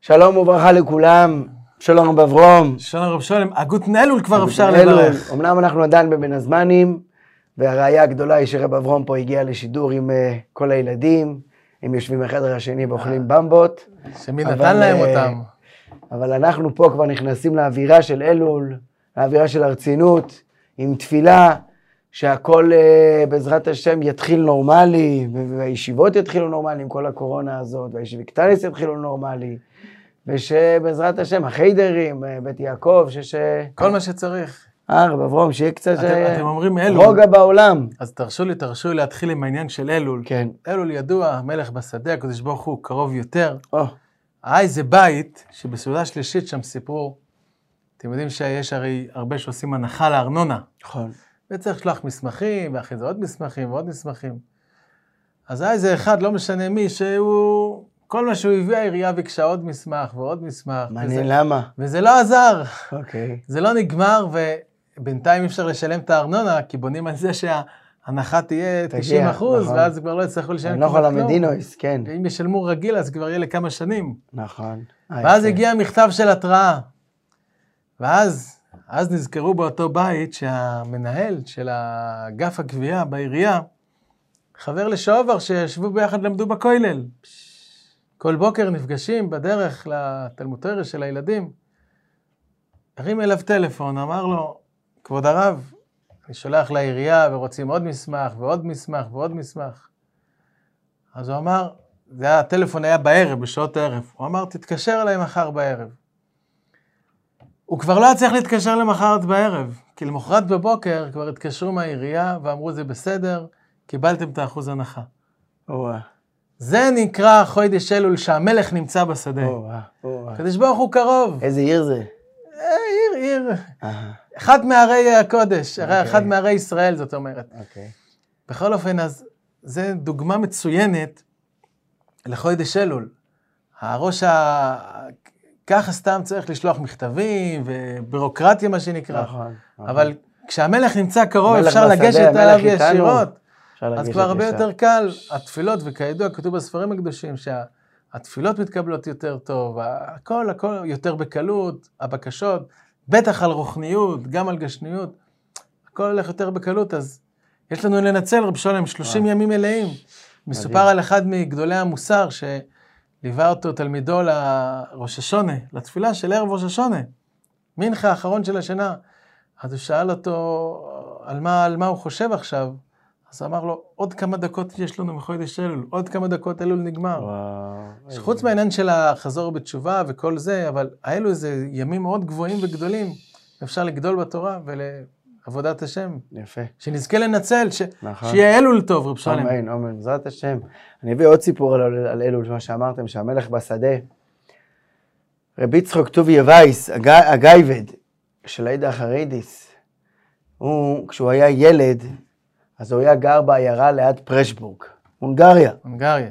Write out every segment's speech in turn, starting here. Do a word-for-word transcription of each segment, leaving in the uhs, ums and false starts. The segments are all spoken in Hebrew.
שלום וברכה לכולם, שלום רב אברום. שלום רב שולם, הגותן אלול כבר אפשר לברך. אמנם אנחנו עדיין בבין הזמנים, והראיה הגדולה היא שרב אברום פה הגיע לשידור עם uh, כל הילדים, הם יושבים בחדר השני ואוכלים במבות. שמי נתן להם uh, אותם. אבל אנחנו פה כבר נכנסים לאווירה של אלול, לאווירה של הרצינות, עם תפילה, שהכל uh, בעזרת השם יתחיל נורמלי, והישיבות יתחילו נורמלי עם כל הקורונה הזאת, והישיבי קטניס יתחילו נורמלי, ושבעזרת השם, החיידרים, בית יעקב, שש... כל מה שצריך. אה, רב אברום, שיהיה קצת אתם, ש... אתם אומרים אלול. רוגע בעולם. אז תרשו לי, תרשו לי להתחיל עם העניין של אלול. כן. אלול ידוע, מלך בשדה, הקדוש ברוך הוא קרוב יותר. או. היה איזה בית, שבסעודה שלישית שם סיפרו, אתם יודעים שיש הרי הרבה שעושים הנחה לארנונה. נכון. וצריך לשלוח מסמכים, ואחרי זה עוד מסמכים ועוד מסמכים. אז היה איזה אחד, לא משנה מי, שהוא... כל מה שהוא הביא, העירייה ביקשה עוד מסמך ועוד מסמך. מעניין למה? וזה לא עזר. אוקיי. זה לא נגמר, ובינתיים אפשר לשלם את הארנונה, כי בונים על זה שההנחה תהיה תשעים אחוז, נכון. ואז כבר לא יצטרכו לשלם כמעט נוכל כלום. המדינויס, כן. ואם ישלמו רגיל, אז כבר יהיה לכמה שנים. נכון. ואז הגיע מכתב של התראה. ואז אז נזכרו באותו בית שהמנהל של אגף הגבייה בעירייה, חבר לשובר שישבו ביחד למדו בכולל. כל בוקר נפגשים בדרך לתלמוד תורה של הילדים. הרים אליו טלפון, אמר לו, כבוד הרב, אני שולח לעירייה ורוצים עוד מסמך ועוד מסמך ועוד מסמך. אז הוא אמר, זה היה, הטלפון היה בערב, בשעות הערב. הוא אמר, תתקשר אליי מחר בערב. הוא כבר לא צריך להתקשר למחרת בערב, כי למחרת בבוקר כבר התקשרו מהעירייה ואמרו, זה בסדר, קיבלתם את האחוז הנחה. וואה. זה נקרא חודש אלול שהמלך נמצא בשדה. וואה, וואה. הקדוש ברוך הוא קרוב. איזה עיר זה? עיר, עיר. אהה. אחת מערי הקודש, אוקיי. אחת מערי ישראל, זאת אומרת. אוקיי. בכל אופן, אז זה דוגמה מצוינת לחודש אלול. הראש ה... ככה סתם צריך לשלוח מכתבים ובירוקרטיה, מה שנקרא. נכון. אבל כשהמלך נמצא קרוב, המלך אפשר בשדה, לגשת המלך אליו איתנו. ישירות. אפשר אז לגשת כבר הרבה ישר. יותר קל, התפילות, וכידוע כתוב בספרים הקדושים, שהתפילות מתקבלות יותר טוב, הכל, הכל יותר בקלות, הבקשות, בטח על רוחניות, גם על גשניות, הכל הולך יותר בקלות, אז יש לנו לנצל, רב שולם, שלושים ימים מלאים. מסופר על אחד מגדולי המוסר, שליווה אותו תלמידו לראש השונה, לתפילה של ערב ראש השונה, מנחה האחרון של השנה. אז הוא שאל אותו על מה, על מה הוא חושב עכשיו, אז אמר לו, עוד כמה דקות יש לנו מחודש אלול, עוד כמה דקות אלול נגמר. וואו. חוץ מהעניין של החזור בתשובה וכל זה, אבל האלו זה ימים מאוד גבוהים וגדולים, אפשר לגדול בתורה ולעבודת השם. יפה. שנזכה לנצל, ש... נכון. שיהיה אלול טוב, רב שלם. אמן, אמן, בעזרת השם. אני אביא עוד סיפור על, על אלול, מה שאמרתם, שהמלך בשדה. רבי יצחק טוביה וייס, הג... הגייבד של העדה החרדיס, הוא, כשהוא היה ילד, אז הוא היה גר בעיירה ליד פרשבורג, הונגריה. הונגריה.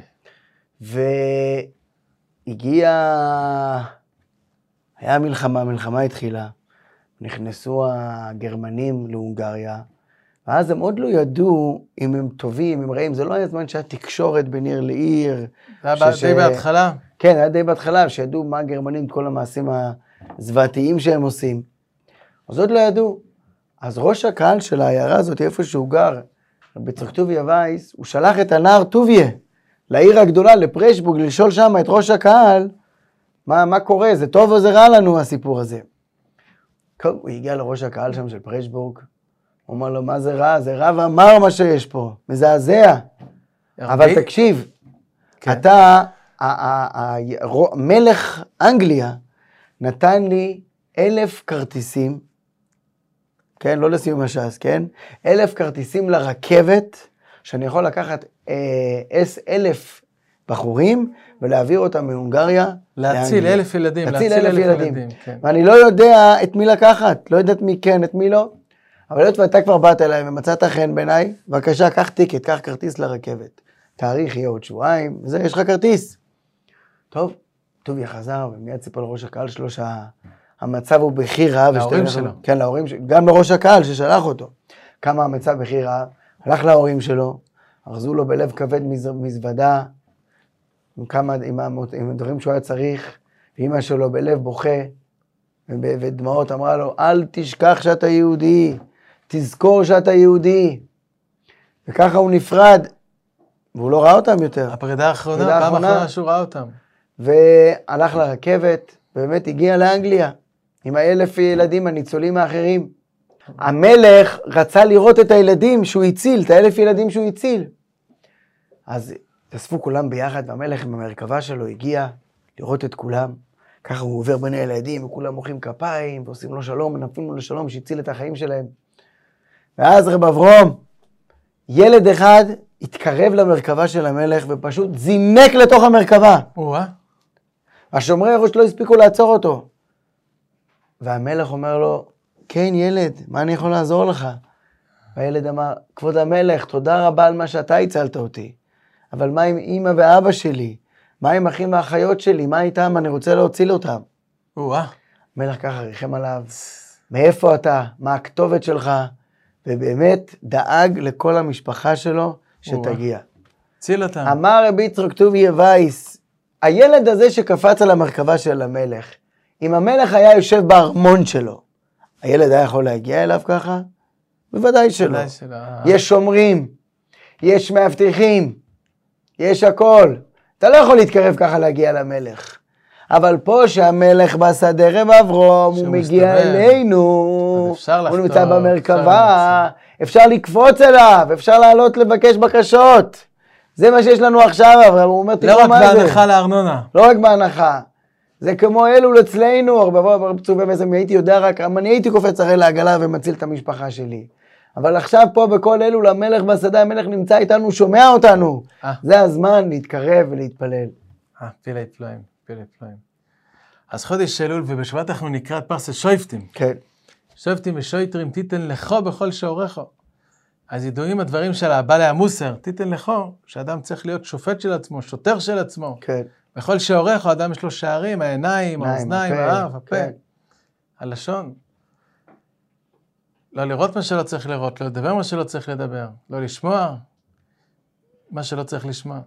והגיע, היה מלחמה, מלחמה התחילה, נכנסו הגרמנים להונגריה, ואז הם עוד לא ידעו אם הם טובים, אם רעים, זה לא היה זמן שהיה תקשורת בין עיר לעיר. זה היה די בהתחלה? כן, היה די בהתחלה, שידעו מה הגרמנים, כל המעשים הזוועתיים שהם עושים. אז עוד לא ידעו. אז ראש הקהל של העיירה הזאת, איפה שהוא גר, רבי יצחק טוביה וייס, הוא שלח את הנער טוביה לעיר הגדולה, לפרשבורג, לשאול שם את ראש הקהל, מה, מה קורה, זה טוב או זה רע לנו הסיפור הזה. הוא הגיע לראש הקהל שם של פרשבורג, הוא אומר לו, מה זה רע? זה רע ואמר מה שיש פה, מזעזע. אבל תקשיב, כן. אתה, מלך אנגליה, נתן לי אלף כרטיסים, כן, לא לסיום הש"ס, כן? אלף כרטיסים לרכבת, שאני יכול לקחת אס אלף בחורים, ולהעביר אותם מהונגריה להציל לאנגליה. אלף ילדים, להציל אלף ילדים. כן. ואני לא יודע את מי לקחת, לא יודע את מי כן, את מי לא. אבל היות ואתה כבר באת אליי ומצאת חן בעיניי, בבקשה, קח טיקט, קח כרטיס לרכבת. תאריך יהיה עוד שבועיים, וזה, יש לך כרטיס. טוב, טוביה חזר, ומיד סיפר לראש הקהל שלו שה... המצב הוא בכי רע. להורים שלו. כן, להורים שלו. גם לראש הקהל ששלח אותו. כמה המצב בכי רע, הלך להורים שלו, ארזו לו בלב כבד מזוודה, עם כמה, עם, עם הדברים שהוא היה צריך, ואמא שלו בלב בוכה, ודמעות אמרה לו, אל תשכח שאתה יהודי, תזכור שאתה יהודי. וככה הוא נפרד, והוא לא ראה אותם יותר. הפרידה האחרונה, פעם אחרונה שהוא ראה אותם. והלך לרכבת, ובאמת הגיע לאנגליה, עם האלף ילדים הניצולים האחרים. המלך רצה לראות את הילדים שהוא הציל, את האלף ילדים שהוא הציל. אז תאספו כולם ביחד, והמלך עם המרכבה שלו הגיע לראות את כולם. ככה הוא עובר בין הילדים, וכולם מוחאים כפיים, ועושים לו שלום, מנפים לו לשלום, שהציל את החיים שלהם. ואז רב אברום, ילד אחד התקרב למרכבה של המלך, ופשוט זינק לתוך המרכבה. וואה. השומרי הראש לא הספיקו לעצור אותו. והמלך אומר לו, כן ילד, מה אני יכול לעזור לך? והילד אמר, כבוד המלך, תודה רבה על מה שאתה הצלת אותי. אבל מה עם אמא ואבא שלי? מה עם אחים ואחיות שלי? מה איתם? אני רוצה להציל אותם. וואה. המלך ככה ריחם עליו, מאיפה אתה? מה הכתובת שלך? ובאמת דאג לכל המשפחה שלו שתגיע. ציל אותם. אמר רבי יצחק טוביה וייס, הילד הזה שקפץ על המרכבה של המלך, אם המלך היה יושב בארמון שלו, הילד היה יכול להגיע אליו ככה? בוודאי שלא. בוודאי שלא. יש שומרים, יש מאבטחים, יש הכל. אתה לא יכול להתקרב ככה להגיע למלך. אבל פה שהמלך בשדה רב אברום, הוא מגיע אלינו, הוא נמצא במרכבה, אפשר לקפוץ אליו, אפשר לעלות לבקש בקשות. זה מה שיש לנו עכשיו, אברהם, הוא אומר, לא רק בהנחה לארנונה. לא רק בהנחה. זה כמו אלול אצלנו, הרבה פצובי מסם, הייתי יודע רק, אני הייתי קופץ הרי לעגלה ומציל את המשפחה שלי. אבל עכשיו פה בכל אלול, המלך בשדה, המלך נמצא איתנו, שומע אותנו. זה הזמן להתקרב ולהתפלל. אה, פילי פלואים, פילי פלואים. אז חודש אלול, ובשבת אנחנו נקרא את פרשת שויפטים. כן. שויפטים ושויטרים, תיתן לכו בכל שעורך. אז ידועים הדברים של הבעלי המוסר, תיתן לכו, שאדם צריך להיות שופט של עצמו, שוטר של עצמו. כן. בכל שעורך, האדם יש לו שערים, העיניים, האוזניים, האף, הפה, כן. הלשון. לא לראות מה שלא צריך לראות, לא לדבר מה שלא צריך לדבר, לא לשמוע מה שלא צריך לשמוע.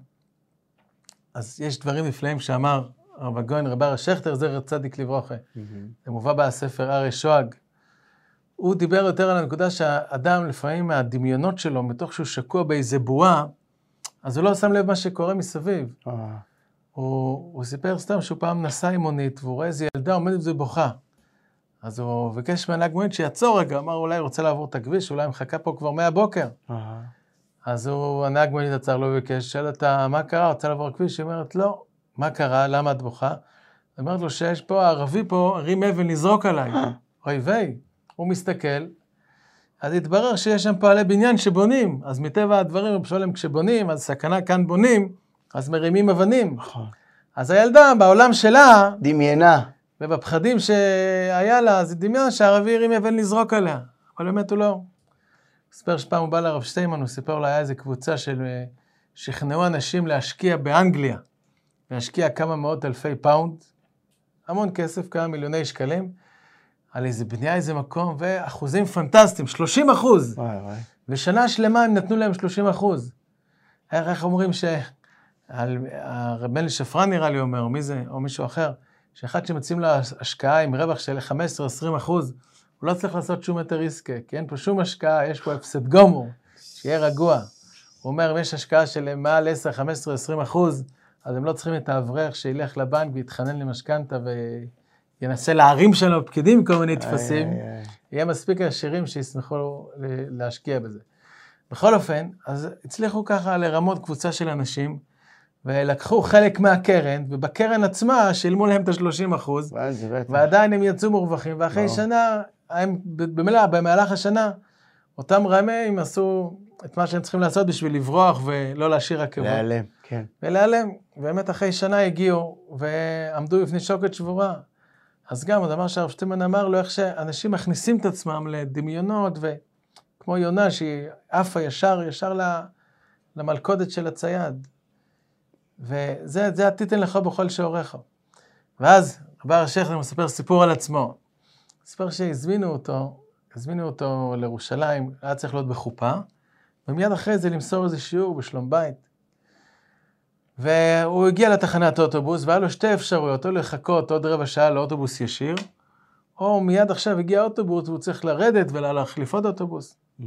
אז יש דברים נפלאים שאמר הרב הגאון, רב אריה שכטר, זכר צדיק לברכה. זה מובא בספר אריה שואג. הוא דיבר יותר על הנקודה שהאדם לפעמים מהדמיונות שלו, מתוך שהוא שקוע באיזה בועה, אז הוא לא שם לב מה שקורה מסביב. הוא, הוא סיפר סתם שהוא פעם נסע עם מונית, והוא רואה איזו ילדה עומדת ובוכה. אז הוא ביקש מהנהג מונית שיעצור רגע, אמר אולי הוא רוצה לעבור את הכביש, אולי מחכה פה כבר מהבוקר. אז הוא, הנהג מונית עצר לו וביקש, שאל אותה, מה קרה? רוצה לעבור הכביש? היא אומרת, לא. מה קרה? למה את בוכה? היא אומרת לו שיש פה, הערבי פה, הרים אבן לזרוק עליי. אוי ויי. הוא מסתכל, אז התברר שיש שם פועלי בניין שבונים, אז מטבע הדברים, רב שלום, כשבונים, אז סכנה כאן בונים, אז מרימים אבנים. אז הילדה, בעולם שלה, דמיינה. ובפחדים שהיה לה, אז היא דמיין שהערבי הרים אבן לזרוק עליה, אבל באמת הוא לא. ספר שפעם הוא בא לרב שטיימן, הוא סיפר לו, היה איזו קבוצה של שכנעו אנשים להשקיע באנגליה, להשקיע כמה מאות אלפי פאונד, המון כסף, כמה מיליוני שקלים, על איזה בנייה, איזה מקום, ואחוזים פנטסטיים, שלושים אחוז. וואי וואי. ושנה שלמה הם נתנו להם שלושים אחוז. איך אומרים ש... הרב מלי שפרן נראה לי אומר, או מי זה, או מישהו אחר, שאחד שמציעים לו השקעה עם רווח של חמש עשרה עד עשרים אחוז, הוא לא צריך לעשות שום יותר עסקה, כי אין פה שום השקעה, יש פה הפסד גמור, שיהיה רגוע. הוא אומר, אם יש השקעה של מעל עשר, חמש עשרה, עשרים אחוז, אז הם לא צריכים את האברך שילך לבנק ויתחנן למשכנתא וינסה להרים שלנו פקידים כל מיני תפסים, יהיה מספיק עשירים שישמחו להשקיע בזה. בכל אופן, אז הצליחו ככה לרמות קבוצה של אנשים, ולקחו חלק מהקרן, ובקרן עצמה שילמו להם את ה-שלושים אחוז, ועדיין הם יצאו מורווחים, ואחרי שנה, הם, במהלך, במהלך השנה, אותם רמים עשו את מה שהם צריכים לעשות בשביל לברוח ולא להשאיר עקבות. להיעלם, כן. ולהיעלם, באמת אחרי שנה הגיעו, ועמדו בפני שוקת שבורה. אז גם, הדבר שהרב שטיימן אמר לו, איך שאנשים מכניסים את עצמם לדמיונות, וכמו יונה שהיא עפה ישר, ישר למלכודת של הצייד. וזה, זה תיתן לך בכל שעורך. ואז, רב אריה שכטר מספר סיפור על עצמו. מספר שהזמינו אותו, הזמינו אותו לירושלים, היה צריך להיות בחופה, ומיד אחרי זה למסור איזה שיעור בשלום בית. והוא הגיע לתחנת אוטובוס, והיה לו שתי אפשרויות, או לחכות עוד רבע שעה לאוטובוס ישיר, או מיד עכשיו הגיע אוטובוס, והוא צריך לרדת ולהחליף עוד אוטובוס. Mm-hmm.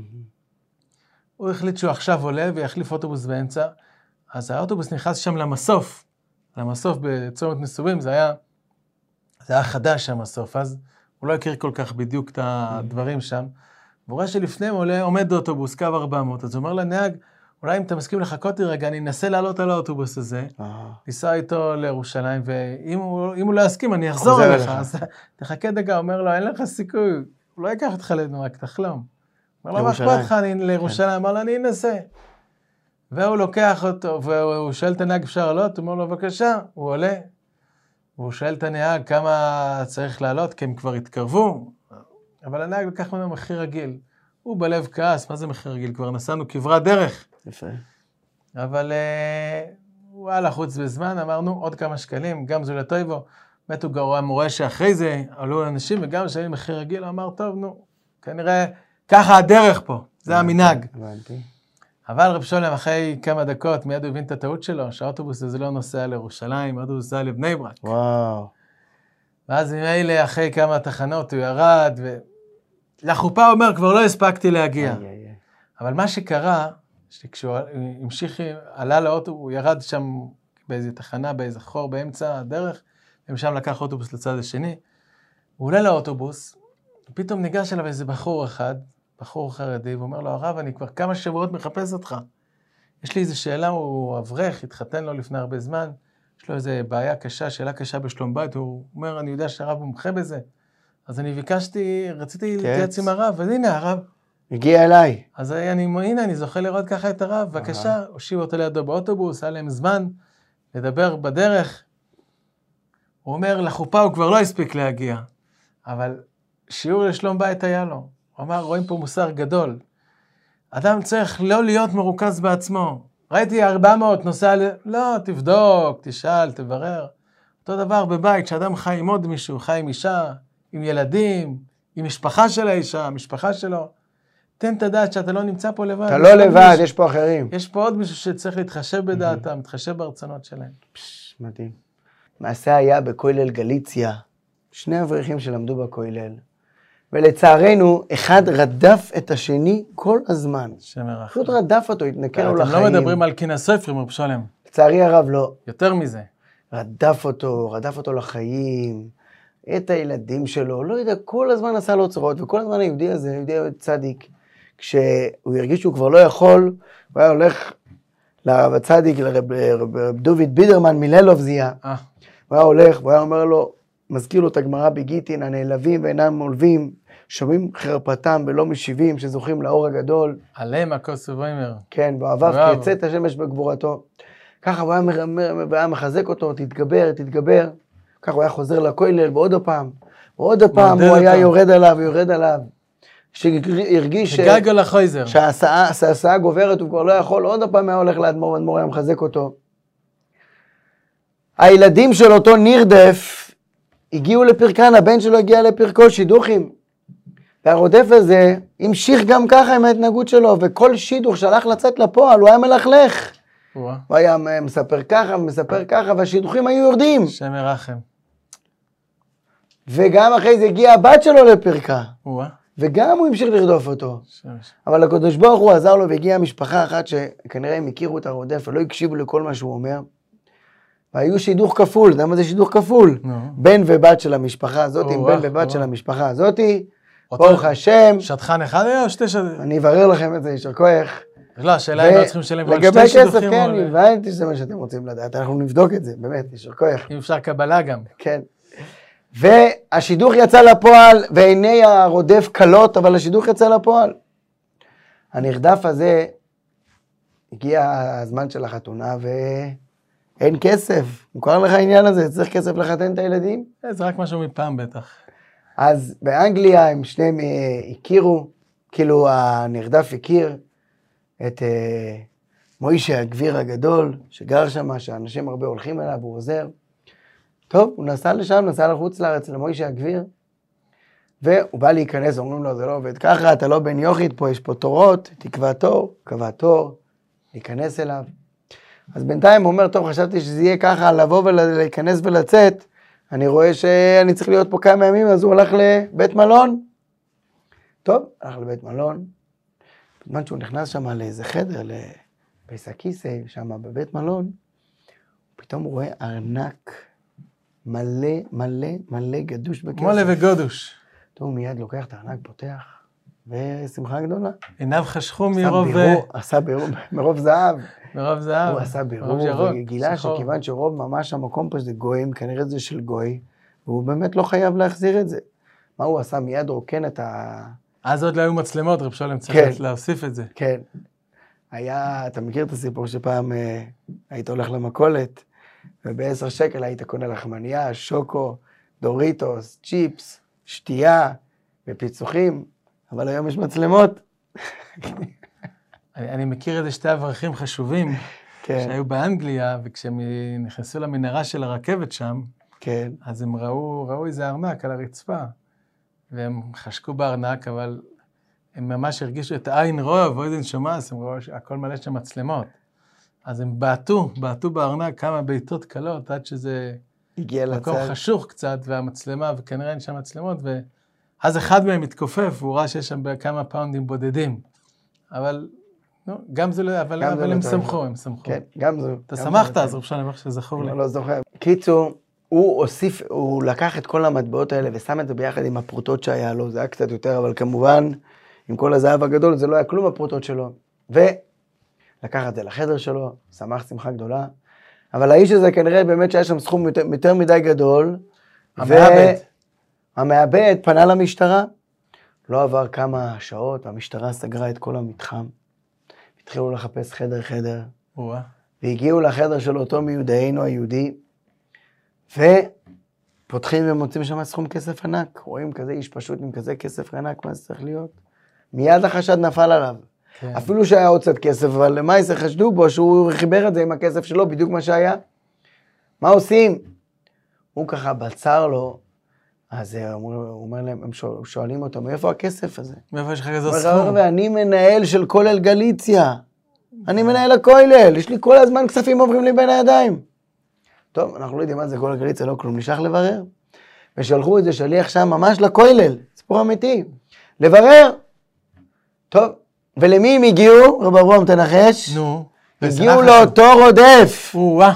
הוא החליט שהוא עכשיו עולה ויחליף אוטובוס באמצע, אז האוטובוס נכנס שם למסוף, למסוף בצומת מסובים, זה היה, זה היה חדש המסוף, אז הוא לא הכיר כל כך בדיוק את הדברים שם, והוא רואה שלפני הוא עולה, עומד אוטובוס, קו ארבע מאות, אז הוא אומר לנהג, אולי אם אתה מסכים לחכות לי רגע, אני אנסה לעלות על האוטובוס הזה, ניסע איתו לירושלים, ואם הוא, הוא לא יסכים, אני אחזור אליך, אז תחכה דקה, אומר לו, אין לך סיכוי, הוא לא ייקח אותך לדנו, רק תחלום. אומר לו, מה אכפת לך לירושלים? אמר לו, אני אנסה. והוא לוקח אותו, והוא שואל את הנהג, אפשר לעלות? הוא אומר לו, בבקשה, הוא עולה, והוא שואל את הנהג כמה צריך לעלות, כי הם כבר התקרבו, אבל הנהג לקח ממנו מחיר רגיל. הוא בלב כעס, מה זה מחיר רגיל? כבר נסענו כברת דרך. יפה. אבל uh, הוא היה לחוץ בזמן, אמרנו עוד כמה שקלים, גם זולתויבו, באמת הוא גרוע מורה שאחרי זה עלו אנשים, וגם שהיה מחיר רגיל, הוא אמר, טוב, נו, כנראה ככה הדרך פה, זה המנהג. הבנתי. אבל רב שולם, אחרי כמה דקות, מיד הוא הבין את הטעות שלו, שהאוטובוס הזה לא נוסע לירושלים, האוטובוס נוסע לבני ברק. וואו. ואז ממילא אחרי כמה תחנות הוא ירד, ולחופה הוא אומר, כבר לא הספקתי להגיע. איי, איי, איי. אבל מה שקרה, שכשהוא המשיך, עלה לאוטובוס, הוא ירד שם באיזו תחנה, באיזה חור באמצע הדרך, ומשם לקח אוטובוס לצד השני, הוא עולה לאוטובוס, ופתאום ניגש אליו איזה בחור אחד, בחור חרדי, ואומר לו, הרב, אני כבר כמה שבועות מחפש אותך. יש לי איזו שאלה, הוא אברך, התחתן לו לפני הרבה זמן, יש לו איזו בעיה קשה, שאלה קשה בשלום בית, הוא אומר, אני יודע שהרב מומחה בזה. אז אני ביקשתי, רציתי להתייעץ עם הרב, והנה הרב. הגיע אליי. אז אני, הנה, אני זוכה לראות ככה את הרב, בבקשה, הושיב אותו לידו באוטובוס, היה להם זמן לדבר בדרך. הוא אומר, לחופה הוא כבר לא הספיק להגיע, אבל שיעור לשלום בית היה לו. הוא אמר, רואים פה מוסר גדול. אדם צריך לא להיות מרוכז בעצמו. ראיתי ארבע מאות נוסע ל... לא, תבדוק, תשאל, תברר. אותו דבר בבית, שאדם חי עם עוד מישהו, חי עם אישה, עם ילדים, עם משפחה של האישה, משפחה שלו. תן את הדעת שאתה לא נמצא פה לבד. אתה לא לבד, מישהו, יש פה אחרים. יש פה עוד מישהו שצריך להתחשב בדעתם, מתחשב ברצונות שלהם. פש, מדהים. מעשה היה בכולל גליציה, שני אברכים שלמדו בכולל. ולצערנו, אחד רדף את השני כל הזמן. שמרח. פשוט רדף אותו, התנקר לו לחיים. אתם לא מדברים על כינס ספרים, רב שלם. לצערי הרב לא. יותר מזה. רדף אותו, רדף אותו לחיים, את הילדים שלו, לא יודע, כל הזמן עשה לו צרות, וכל הזמן היהודי הזה, היהודי צדיק, כשהוא הרגיש שהוא כבר לא יכול, הוא היה הולך לרב הצדיק, לרב דוד בידרמן מלילוב זיה. אה. הוא היה הולך, והוא היה אומר לו, מזכיר לו את הגמרא בגיטין, הנעלבים ואינם עולבים, שומעים חרפתם ולא משיבים, שזוכים לאור הגדול. עליהם הכוס ובוימר. כן, ואוהביו כיצא את השמש בגבורתו. ככה הוא היה, היה מחזק אותו, תתגבר, תתגבר. ככה הוא היה חוזר לכולל, ועוד פעם, ועוד פעם הוא היה יורד עליו, יורד עליו. שהרגיש שההסעה גוברת, הוא כבר לא יכול, עוד פעם היה הולך לאדמו"ר, ואדמו"ר היה מחזק אותו. הילדים של אותו נרדף, הגיעו לפרקן, הבן שלו הגיע לפרקו, שידוכים. והרודף הזה המשיך גם ככה עם ההתנהגות שלו, וכל שידוך שהלך לצאת לפועל, הוא היה מלכלך. הוא היה מספר ככה, מספר ככה, והשידוכים היו יורדים. שם ירחם. וגם אחרי זה הגיעה הבת שלו לפרקה. וגם הוא המשיך לרדוף אותו. אבל הקדוש ברוך הוא עזר לו, והגיעה משפחה אחת שכנראה הם הכירו את הרודף, ולא הקשיבו לכל מה שהוא אומר. והיו שידוך כפול, אתה יודע מה זה שידוך כפול? בן ובת של המשפחה הזאת, עם בן ובת של המשפחה הזאת, ברוך השם. שטחן אחד היה או שתי שטחן? אני אברר לכם את זה, ישר כוח. לא, השאלה אם לא צריכים לשלם על שתי שידוכים. לגבי כסף, כן, הבנתי שזה מה שאתם רוצים לדעת, אנחנו נבדוק את זה, באמת, ישר כוח. אם אפשר קבלה גם. כן. והשידוך יצא לפועל, ועיני הרודף קלות, אבל השידוך יצא לפועל. הנרדף הזה, הגיע הזמן של החתונה, ו... אין כסף, מוכר לך העניין הזה, צריך כסף לחתן את הילדים? זה רק משהו מפעם בטח. אז באנגליה הם שניהם הכירו, כאילו הנרדף הכיר את מוישה הגביר הגדול, שגר שם, שאנשים הרבה הולכים אליו, הוא עוזר. טוב, הוא נסע לשם, נסע לחוץ לארץ למוישה הגביר, והוא בא להיכנס, אומרים לו, זה לא עובד ככה, אתה לא בן יוכית, פה יש פה תורות, תקבע תור, קבע תור, להיכנס אליו. אז בינתיים הוא אומר, טוב, חשבתי שזה יהיה ככה, לבוא ולהיכנס ולצאת, אני רואה שאני צריך להיות פה כמה ימים, אז הוא הלך לבית מלון. טוב, הלך לבית מלון, בזמן שהוא נכנס שם לאיזה חדר, לבייסקיסי, שם בבית מלון, פתאום הוא רואה ארנק מלא, מלא, מלא גדוש בכסף. מלא וגודוש. טוב, הוא מיד לוקח את הארנק, פותח, ושמחה גדולה. עיניו חשכו מרוב... עשה בירור, מרוב זהב. מרוב זהב. הוא עשה בירור, וגילה שכיוון שרוב ממש המקום פה זה גויים, כנראה זה של גוי, והוא באמת לא חייב להחזיר את זה. מה הוא עשה? מיד רוקן את ה... אז עוד לא היו מצלמות, רב שולם צריך להוסיף את זה. כן. היה, אתה מכיר את הסיפור שפעם אה, היית הולך למכולת, ובעשר שקל היית קונה לחמניה, שוקו, דוריטוס, צ'יפס, שתייה ופיצוחים, אבל היום יש מצלמות. אני, אני מכיר איזה שתי אברכים חשובים, כן. שהיו באנגליה, וכשהם נכנסו למנהרה של הרכבת שם, כן. אז הם ראו, ראו איזה ארנק על הרצפה, והם חשקו בארנק, אבל הם ממש הרגישו את העין רוב, או איזה נשומס, הם ראו שהכל מלא שם מצלמות. אז הם בעטו, בעטו בארנק כמה בעיטות קלות, עד שזה הגיע לצד. מקום חשוך קצת, והמצלמה, וכנראה אין שם מצלמות, ואז אחד מהם מתכופף, והוא ראה שיש שם כמה פאונדים בודדים. אבל, נו, גם זה לא, אבל, אבל הם שמחו, הם שמחו. כן, גם זה. אתה שמחת, אז רב שלום, שזכור לי. אני לא זוכר. קיצור, הוא הוסיף, הוא לקח את כל המטבעות האלה, ושם את זה ביחד עם הפרוטות שהיה לו, זה היה קצת יותר, אבל כמובן, עם כל הזהב הגדול, זה לא היה כלום הפרוטות שלו. ולקח את זה לחדר שלו, שמח שמחה גדולה. אבל האיש הזה כנראה באמת שהיה שם סכום יותר, יותר מדי גדול. המעבד. המעבד פנה למשטרה. לא עבר כמה שעות, והמשטרה סגרה את כל המתחם. התחילו לחפש חדר חדר. וואה. והגיעו לחדר של אותו מיודענו היהודי. ופותחים ומוצאים שם סכום כסף ענק. רואים כזה איש פשוט עם כזה כסף ענק, מה זה צריך להיות? מיד החשד נפל עליו. כן. אפילו שהיה עוד קצת כסף, אבל למה זה חשדו בו שהוא חיבר את זה עם הכסף שלו, בדיוק מה שהיה. מה עושים? הוא ככה בצר לו, אז הוא אומר להם, הם שואלים אותו, מאיפה הכסף הזה? מאיפה יש לך כזה סכום? ואני מנהל של כולל גליציה. אני מנהל הכולל, יש לי כל הזמן כספים עוברים לי בין הידיים. טוב, אנחנו לא יודעים מה זה כולל גליציה, לא כלום, נשלח לברר. ושלחו את זה שליח שם ממש לכולל, סיפור אמיתי. לברר. טוב. ולמי הם הגיעו? רב אברהם תנחש? נו. הגיעו לאותו רודף. וואה.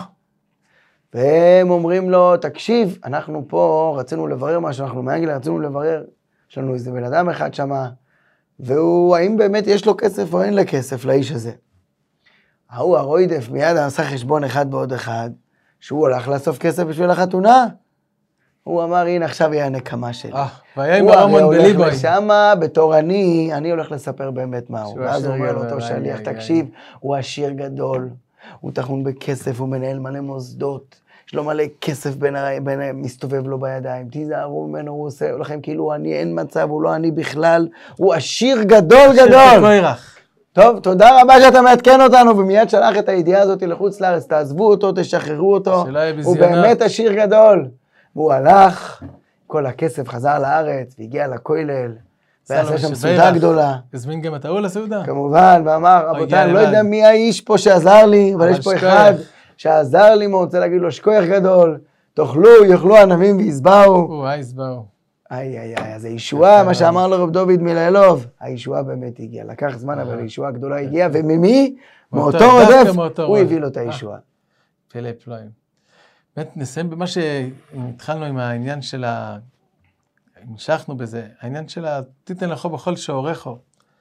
והם אומרים לו, תקשיב, אנחנו פה רצינו לברר משהו, אנחנו מאנגליה רצינו לברר, יש לנו איזה בן אדם אחד שמה, והוא, האם באמת יש לו כסף או אין לו כסף לאיש הזה? ההוא הרודף מיד עשה חשבון אחד בעוד אחד, שהוא הולך לאסוף כסף בשביל החתונה. הוא אמר, הנה עכשיו יהיה הנקמה שלי. והיה עם הרמון בליבוי. הוא הולך לשמה, בתור אני, אני הולך לספר באמת מה הוא. ואז הוא אומר לאותו שליח, תקשיב, הוא עשיר גדול, הוא תחון בכסף, הוא מנהל מלא מוסדות, יש לו מלא כסף מסתובב לו בידיים, תיזהרו ממנו, הוא עושה לכם כאילו אני, אין מצב, הוא לא אני בכלל, הוא עשיר גדול גדול. טוב, תודה רבה שאתה מעדכן אותנו, ומיד שלח את הידיעה הזאת לחוץ לארץ, תעזבו אותו, תשחררו אותו, הוא באמת עשיר גדול. והוא הלך, כל הכסף חזר לארץ, והגיע לכולל, ועשה שם סעודה גדולה. הזמין גם את ההוא לסעודה? כמובן, ואמר, רבותיי, אני לא יודע מי האיש פה שעזר לי, אבל יש פה אחד שעזר לי, מה רוצה להגיד לו, שכוח גדול, תאכלו, יאכלו ענבים ויסבעו. או, יסבעו. איי, איי, איי, אז הישועה, מה שאמר לו רב דוד מלאלוב, הישועה באמת הגיעה, לקח זמן, אבל הישועה הגדולה הגיעה, וממי? מאותו רודף, הוא הביא לו את הישועה. פלא פלואים. באמת נסיים במה שהתחלנו עם העניין של ה... המשכנו בזה, העניין של ה... תיתן לכו בכל שעורכו.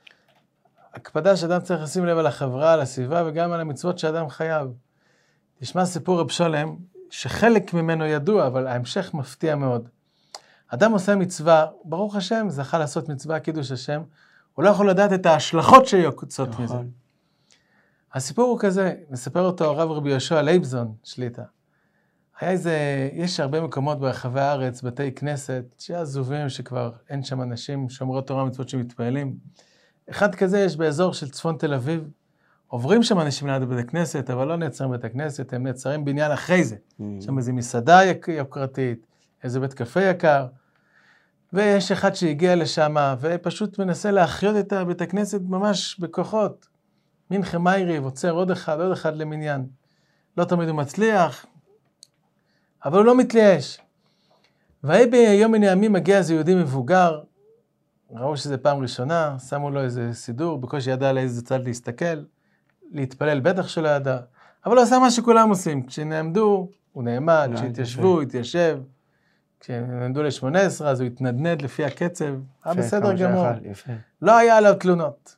הקפדה שאדם צריך לשים לב על החברה, על הסביבה, וגם על המצוות שאדם חייב. תשמע סיפור רב שולם, שחלק ממנו ידוע, אבל ההמשך מפתיע מאוד. אדם עושה מצווה, ברוך השם, זכה לעשות מצווה, קידוש השם, הוא לא יכול לדעת את ההשלכות שיוצאות נכון. מזה. הסיפור הוא כזה, מספר אותו הרב רבי יהושע לייבזון, שליטה. היה איזה, יש הרבה מקומות ברחבי הארץ, בתי כנסת, שעזובים שכבר אין שם אנשים שומרות תורה מצוות שמתפעלים. אחד כזה יש באזור של צפון תל אביב, עוברים שם אנשים ליד בית הכנסת, אבל לא נעצרים בית הכנסת, הם נעצרים בניין אחרי זה. Mm. שם איזו מסעדה יוקרתית, איזה בית קפה יקר, ויש אחד שהגיע לשם, ופשוט מנסה להחיות את בית הכנסת ממש בכוחות. מין חמיירי, עוצר עוד אחד, עוד אחד למניין. לא תמיד הוא מצליח, אבל הוא לא מתלייש. והי ביום מן הימים מגיע איזה יהודי מבוגר, ראו שזה פעם ראשונה, שמו לו איזה סידור, בקושי ידע לאיזה צד להסתכל, להתפלל, בטח שלא ידע, אבל הוא עשה מה שכולם עושים, כשנעמדו, הוא נעמד, כשהתיישבו, הוא התיישב, כשנעמדו ל-שמונה עשרה, אז הוא התנדנד לפי הקצב, היה בסדר גמור, לא היה עליו תלונות.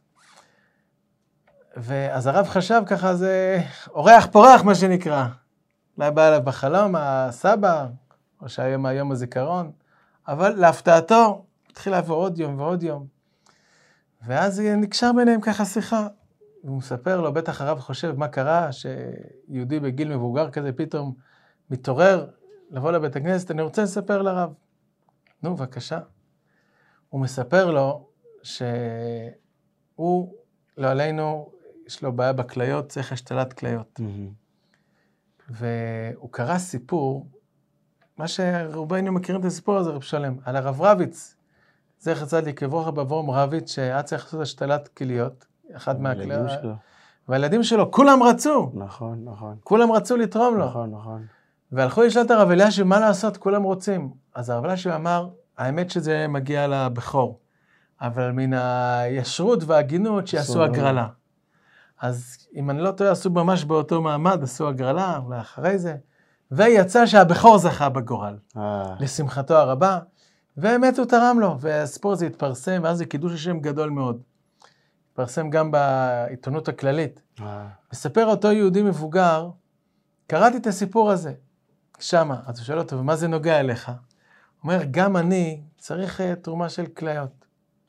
ואז הרב חשב ככה, זה אורח פורח מה שנקרא, אולי בא אליו בחלום, הסבא, או שהיום היום הזיכרון, אבל להפתעתו, התחיל לעבור עוד יום ועוד יום, ואז נקשר ביניהם ככה שיחה, הוא מספר לו, בטח הרב חושב מה קרה, שיהודי בגיל מבוגר כזה פתאום מתעורר לבוא לבית הכנסת, אני רוצה לספר לרב. נו, בבקשה. הוא מספר לו שהוא, לא עלינו, יש לו בעיה בכליות, צריך השתלת כליות. Mm-hmm. והוא קרא סיפור, מה שרובנו מכירים את הסיפור הזה, רב שלם, על הרב רביץ, זכר צדיק לברכה באברהם רביץ, שהיה צריך לעשות השתלת כליות, אחד מהכליות. והילדים שלו, כולם רצו. נכון, נכון. כולם רצו לתרום לו. נכון, נכון. והלכו לשאול את הרב אלישיב, מה לעשות? כולם רוצים. אז הרב אלישיב אמר, האמת שזה מגיע לבכור, אבל מן הישרות והגינות שיעשו הגרלה. אז אם אני לא טועה, עשו ממש באותו מעמד, עשו הגרלה, ואחרי זה, ויצא שהבכור זכה בגורל, לשמחתו הרבה, והאמת הוא תרם לו, והסיפור הזה התפרסם, ואז זה קידוש השם גדול מאוד. התפרסם גם בעיתונות הכללית. מספר אותו יהודי מבוגר, קראתי את הסיפור הזה, שמה, אז הוא שואל אותו, ומה זה נוגע אליך? הוא אומר, גם אני צריך תרומה של כליות.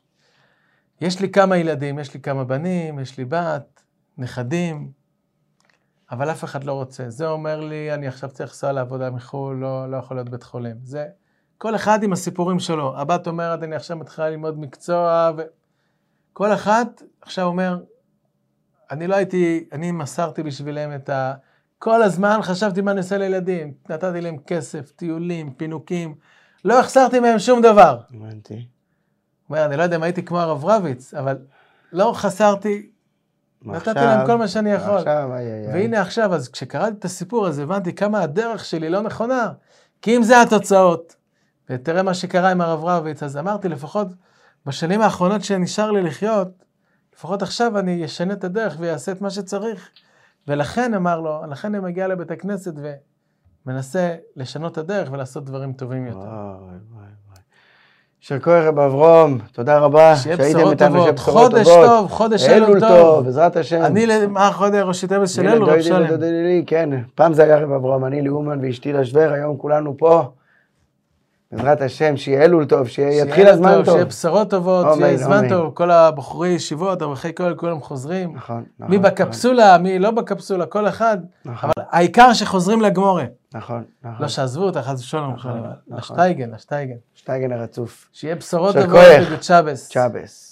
יש לי כמה ילדים, יש לי כמה בנים, יש לי בת, נכדים, אבל אף אחד לא רוצה. זה אומר לי, אני עכשיו צריך לנסוע לעבודה מחו"ל, לא, לא יכול להיות בית חולים. זה, כל אחד עם הסיפורים שלו. הבת אומרת, אני עכשיו מתחילה ללמוד מקצוע, וכל אחד עכשיו אומר, אני לא הייתי, אני מסרתי בשבילם את ה... כל הזמן חשבתי מה נעשה לילדים, נתתי להם כסף, טיולים, פינוקים, לא החסרתי מהם שום דבר. הבנתי. הוא אומר, אני לא יודע אם הייתי כמו הרב רביץ, אבל לא חסרתי, נתתי להם כל מה שאני יכול. עכשיו, איי, איי, והנה עכשיו, אז כשקראתי את הסיפור הזה, הבנתי כמה הדרך שלי לא נכונה, כי אם זה התוצאות, ותראה מה שקרה עם הרב רביץ, אז אמרתי, לפחות בשנים האחרונות שנשאר לי לחיות, לפחות עכשיו אני אשנה את הדרך ויעשה את מה שצריך. ולכן אמר לו, לכן אני מגיע לבית הכנסת ומנסה לשנות את הדרך ולעשות דברים טובים יותר. וואי, וואי, וואי. יישר כוח רב אברהם, תודה רבה. שיהיה בשורות טובות, חודש טוב, חודש אלול טוב. בעזרת השם. אני, מה החודש ראשי תיבות של אלול, רב שלם? כן, פעם זה היה רב אברהם, אני לאומן ואשתי לשוור, היום כולנו פה. בעזרת השם, שיהיה אלול טוב, שיתחיל הזמן טוב. שיהיה בשורות טובות, שיהיה זמן טוב, כל הבחורי ישיבות, אברכי כל, כולם חוזרים. נכון, נכון. מי בקפסולה, מי לא בקפסולה, כל אחד. נכון. אבל העיקר שחוזרים לגמורה. נכון, נכון. לא שעזבו אותך, אז שולם, לשטייגן, לשטייגן. שטייגן הרצוף. שיהיה בשורות טובות ובצ'אבס. צ'אבס.